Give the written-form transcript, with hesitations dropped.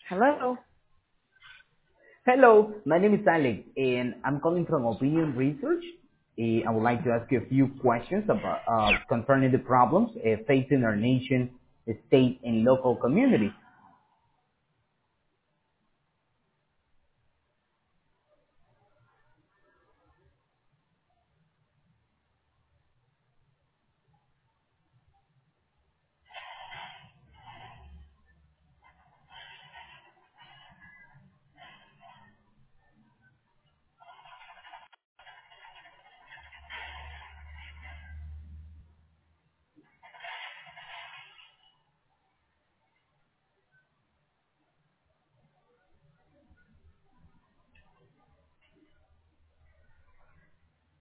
Hello. Hello, my name is Alex, and I'm calling from Opinion Research. I would like to ask you a few questions about concerning the problems facing our nation, state, and local communities.